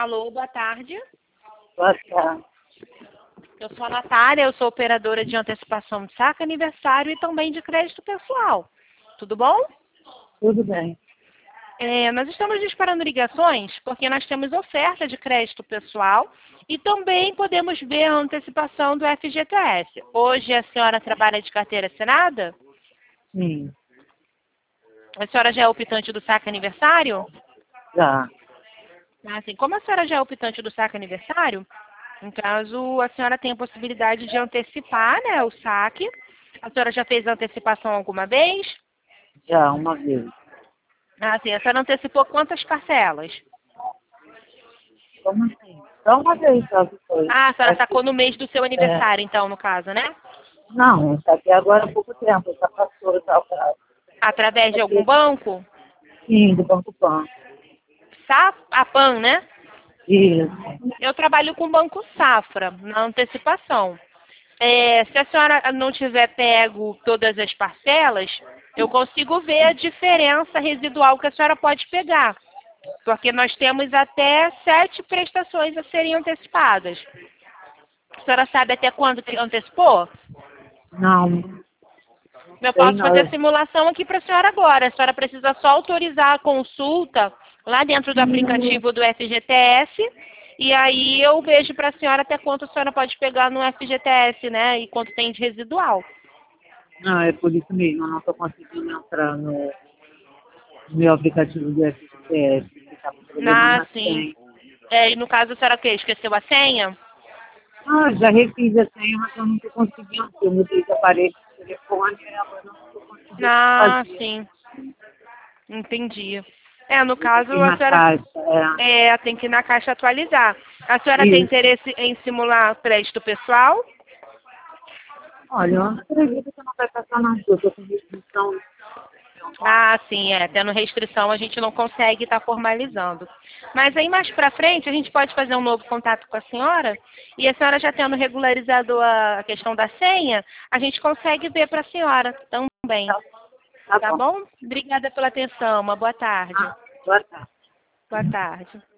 Alô, boa tarde. Boa tarde. Eu sou a Natália, eu sou operadora de antecipação de saque, aniversário e também de crédito pessoal. Tudo bom? Tudo bem. Nós estamos disparando ligações porque nós temos oferta de crédito pessoal e também podemos ver a antecipação do FGTS. Hoje a senhora trabalha de carteira assinada? Sim, A senhora já é optante do saque aniversário? já. Assim, como a senhora já é optante do saque aniversário, no caso, a senhora tem a possibilidade de antecipar, né, o saque. A senhora já fez a antecipação alguma vez? Já, uma vez. Sim, a senhora antecipou quantas parcelas? Como assim? Só uma vez só que foi. A senhora Aqui, sacou no mês do seu aniversário, então, no caso, né? não, está aqui agora há pouco tempo, já passou já o prazo. Através de algum Aqui, banco? sim, do Banco Pan. A PAN, né? Isso. Eu trabalho com o Banco Safra, na antecipação. Se a senhora não tiver pego todas as parcelas, eu consigo ver a diferença residual que a senhora pode pegar. Porque nós temos até 7 prestações a serem antecipadas. A senhora sabe até quando que antecipou? Não, Eu sei posso não. fazer a simulação aqui para a senhora agora. A senhora precisa só autorizar a consulta lá dentro do aplicativo do FGTS. E aí eu vejo para a senhora até quanto a senhora pode pegar no FGTS, né? E quanto tem de residual. Não, é por isso mesmo, eu não estou conseguindo entrar no meu aplicativo do FGTS, que está com problema na Sim. senha. E no caso a senhora o quê? Esqueceu a senha? Ah, já refiz a senha, mas eu não estou conseguindo, porque eu mudei de aparelho de telefone e agora eu não estou conseguindo fazer. Sim. Entendi. No Eu tenho caso, que ir a na senhora caixa, tem que ir na caixa atualizar. A senhora tem Isso. interesse em simular crédito pessoal? Olha, eu não acredito que não vai passar nada. Eu estou com restrição no meu nome. Sim, tendo restrição a gente não consegue estar formalizando. Mas aí mais pra frente a gente pode fazer um novo contato com a senhora e a senhora já tendo regularizado a questão da senha, a gente consegue ver para a senhora também. Tá Tá bom. bom? Obrigada pela atenção. Uma boa tarde. Boa tarde. Boa tarde.